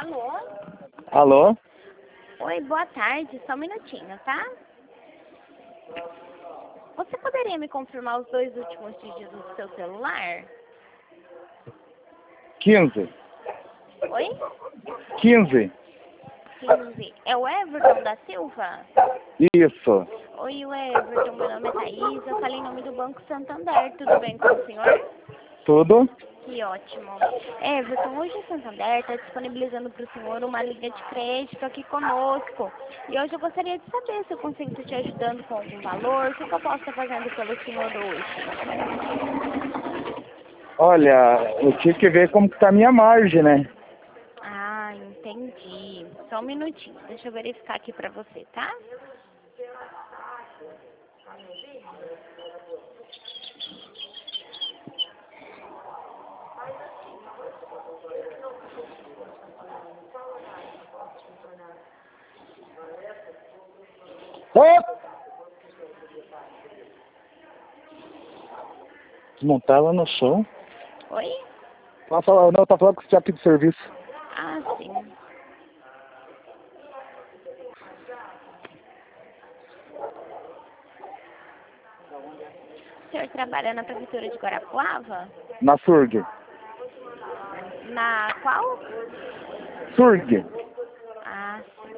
Alô? Alô? Oi, boa tarde. Só um minutinho, tá? Você poderia me confirmar os dois últimos dígitos do seu celular? 15. Oi? 15. 15. É o Everton da Silva? Isso. Oi, Everton. Meu nome é Thaís. Eu falei em nome do Banco Santander. Tudo bem com o senhor? Tudo? Que ótimo. Everton, hoje o Santander está disponibilizando para o senhor uma linha de crédito aqui conosco. E hoje eu gostaria de saber se eu consigo estar te ajudando com algum valor. O que eu posso estar fazendo pelo senhor hoje? Olha, eu tive que ver como que tá a minha margem, né? Ah, entendi. Só um minutinho. Deixa eu verificar aqui para você, tá? Ô! Desmontar lá no chão. Oi? Tá falando, não, tá falando que você tinha pedido serviço. Ah, sim. O senhor trabalha na prefeitura de Guarapuava? Na SURG. Na qual? SURG. Ah, sim.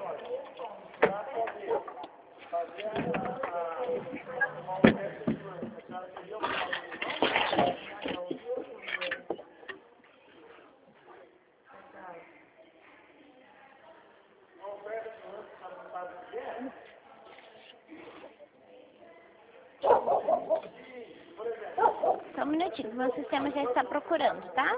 Só um minutinho, meu sistema já está procurando, tá?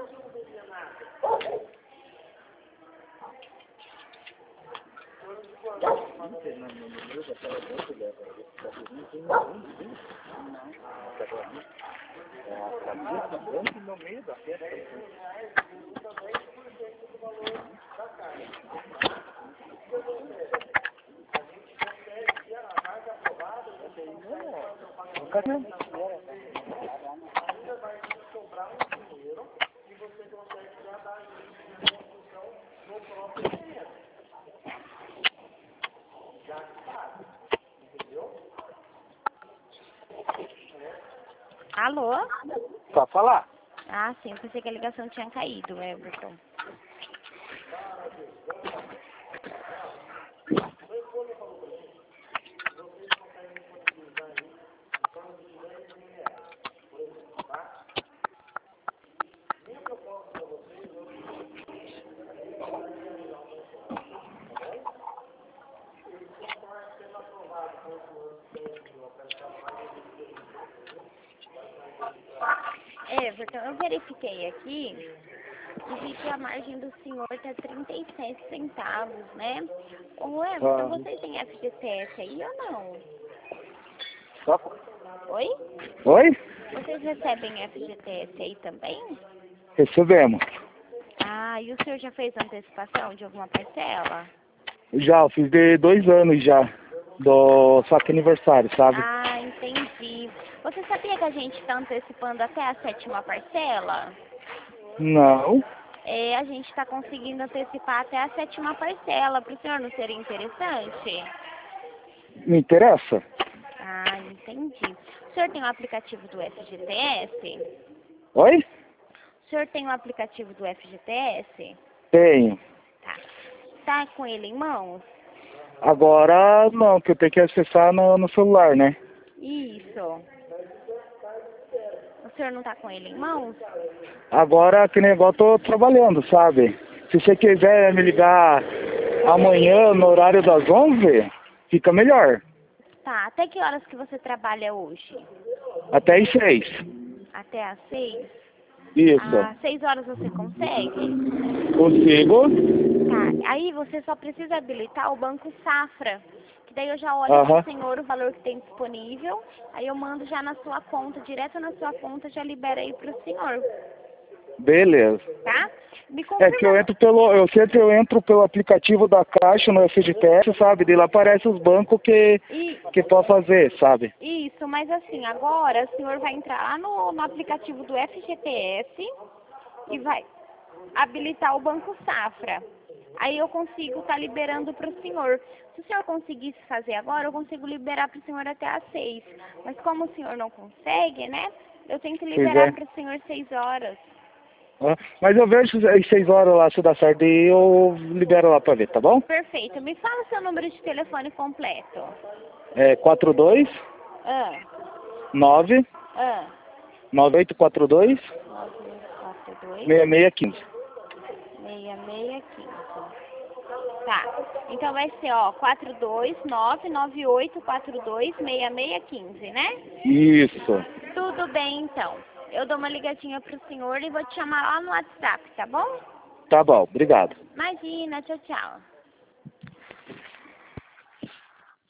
Alô? Pode falar? Ah, sim, pensei que a ligação tinha caído, Everton. Everton, eu verifiquei aqui e vi que a margem do senhor está 37 centavos, né? Ô, Everton, vocês têm FGTS aí ou não? Oi? Oi? Vocês recebem FGTS aí também? Recebemos. Ah, e o senhor já fez antecipação de alguma parcela? Já, eu fiz de 2 anos já. Do saque aniversário, sabe? Ah, entendi. Você sabia que a gente está antecipando até a 7ª parcela? Não. É, a gente está conseguindo antecipar até a 7ª parcela. Para o senhor não seria interessante? Me interessa? Ah, entendi. O senhor tem o aplicativo do FGTS? Oi? O senhor tem o aplicativo do FGTS? Tenho. Tá. Tá com ele em mãos? Agora não, que eu tenho que acessar no celular, né? Isso. O senhor não tá com ele em mãos? Agora que nem igual eu tô trabalhando, sabe? Se você quiser me ligar amanhã no horário das 11, fica melhor. Tá. Até que horas que você trabalha hoje? Até às 6. Até às 6? Isso. Às 6 horas você consegue? Consigo? Tá. Aí você só precisa habilitar o Banco Safra. Que daí eu já olho pro Aham. senhor o valor que tem disponível. Aí eu mando já na sua conta, direto na sua conta, já libera aí pro senhor. Beleza. Tá? Me É que confirma. eu sempre entro pelo aplicativo da Caixa no FGTS, sabe? De lá aparece os bancos que pode fazer, sabe? Isso, mas assim, agora o senhor vai entrar lá no aplicativo do FGTS e vai habilitar o Banco Safra. aí eu consigo estar liberando para o senhor. Se o senhor conseguisse fazer agora, eu consigo liberar para o senhor até às 6. Mas como o senhor não consegue, né? Eu tenho que Pois liberar é. para o senhor 6 horas. Ah, mas eu vejo às 6 horas lá, se dá certo, e eu libero lá pra ver, tá bom? Perfeito. Me fala o seu número de telefone completo. É 42 Ah, 9 ah. 9842 942 6615. 6615. Tá. Então vai ser, ó, 42998426615, né? Isso. Tudo bem, então. Eu dou uma ligadinha pro senhor e vou te chamar lá no WhatsApp, tá bom? Tá bom, obrigado. Imagina, tchau, tchau.